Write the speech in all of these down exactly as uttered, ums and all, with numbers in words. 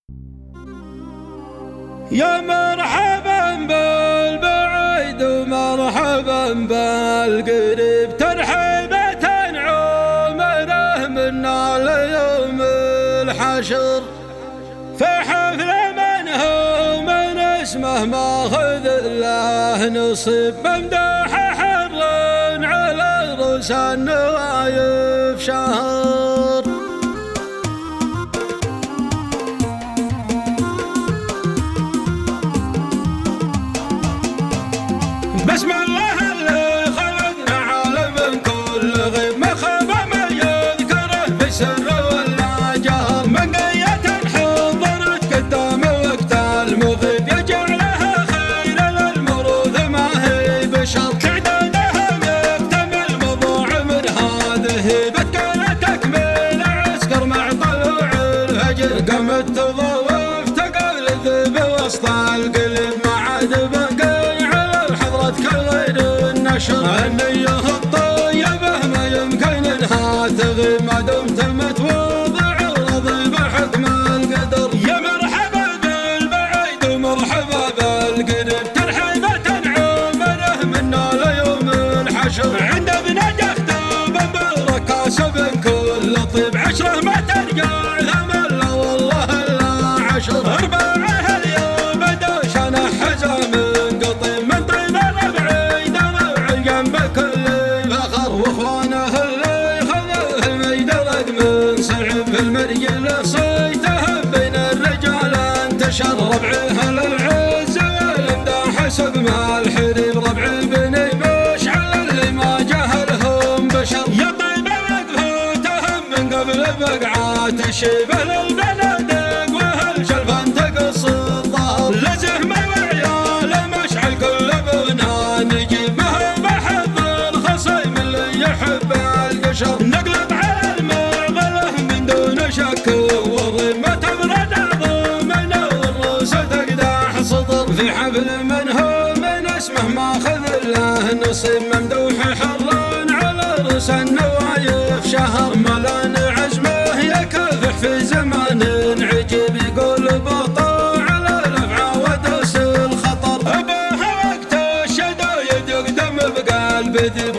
يا مرحبا بالبعيد ومرحبا بالقريب، ترحيبة عمره منا ليوم الحشر، في حفل من هو من اسمه ماخذ له نصيب، ممدوح حر على رؤوس النوايف شهر. بسم الله اللي خلقنا عالم كل غيب، ما خاب من يذكره في السر ولا جهر، من قية حضرت قدام وقت المغيب، يجعلها خير للمروث ما هي بشر، تعدادها مكتمل مضوع من هذه بتكون تكميل عسكر مع طلوع الفجر، قامت تضوف تقلد بوسط القلب ما عاد بقى النية الطيبة ما يمكن انها تغيب، ما دمت متواضع راضي بحكم القدر. يا مرحبا بالبعيد ومرحبا بالقريب، ترحيبة عمره منا ليوم الحشر، عند ابن جهدة بالركاسة كل طيب، عشرة ما ترجع ثمن والله الا عشر، اربعة اليوم دوشنا حزام قطيب، من طيب بكل فخر، واخوانه اللي خذوه الميدرق من صعب، في المرجل صيته بين الرجال انتشر، ربعه للعز والامداح حسب ما الحريب، ربع بني مشعل اللي ما جهلهم بشر، يا طيب وقفوتهم من قبل بقعات الشيبه للبنادق، واهل شلفان تقص الظهر، لزهم وعياله مشعل كل بنا نجيب، يحب القشر نقلب على المغله من دون شك وضيب، ما تبرد عظمنا والروس تقدح صدر، في حفل من هو من اسمه ماخذ له نصيب، ممدوح حر على رؤوس النوايف شهر، ملان عزمه يكافح في زمان عجيب، يقول بطاع على الافعى ودوس الخطر، ابوها وقت الشدايد يقدم بقلب ذيب،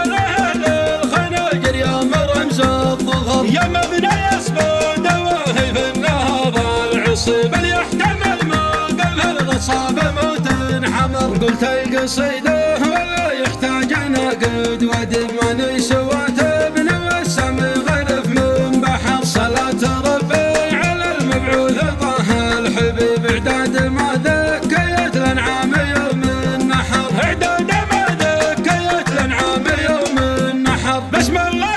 يا مبنى يسبون دواهي في النهض العصيب، اللي يحتمل موقف الغصاب موت حمر، قلت القصيده ولا يحتاج نقد ودب، من سواته ابن والسم غرف من بحر، صلاة ربي على المبعوث طه الحبيب، اعداد ما ذكيت الانعام يوم النحر، اعداد ما ذكيت الانعام يوم النحر. بسم الله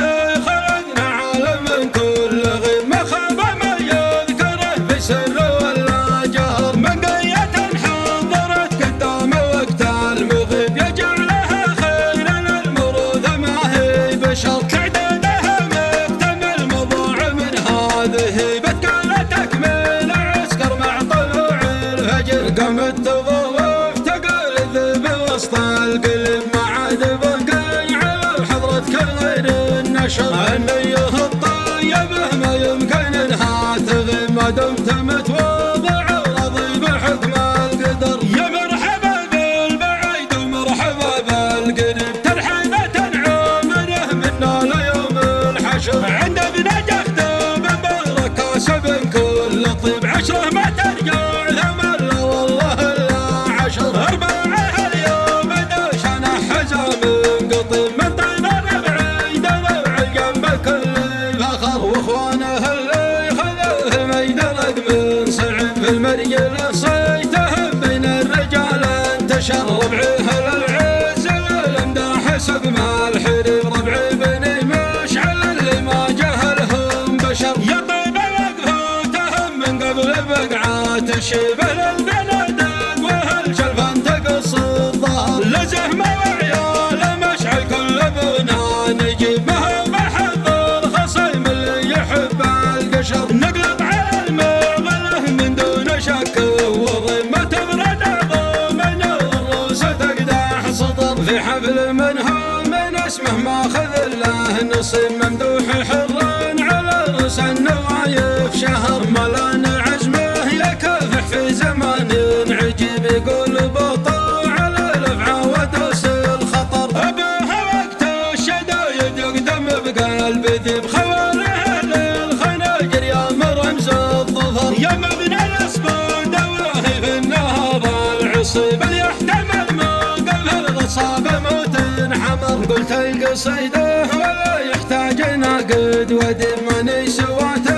سر ولا جهر، من قية حضرت قدام وقت المغيب، يجعلها خير للمروث ما هي بشر، تعدادها مكتمل مضوع من هذه بتكون تكميل عسكر مع طلوع الفجر، قامت تضوف تقلد بوسط القلب ما عاد بقي على حضرة كل غير النشر، النية الطيبة ما يمكن انها تغيب، ما دمت متواضع راضي بحكم القدر. يا مرحبا بالبعيد ومرحبا بالقريب، ترحيبة عمره منا ليوم الحشر، عند ابن جهدة بالركاسة كل طيب، عشرة ما ترجع ثمن والله الا عشر، اربعة اليوم دوشنا حزام قطيب، من طيب الربعي دلوع الجنب كل فخر، واخوانه اللي خذوه ميدرق من صعب، في المرجل صيته بين الرجال انتشر، ربعه للعز والامداح حسب ما الحريب، ربع بني مشعل اللي ما جهلهم بشر، يا طيب وقفوتهم من قبل بقعات الشيبه للبنادق، واهل شلفان تقص الظهر، لزهم وعياله مشعل كل بنا نجيب، ما هو محضر خصيم اللي يحب القشر، نقلب على المغله من دون شك وضيب، ما تبرد عظمنا والروس تقدح صدر، في حفل من هو من اسمه ماخذ له نصيب، ممدوح حر على رؤوس النوايف شهر، ملان عزم الخلق صيده ولا يحتاج ناقد ودمني سواته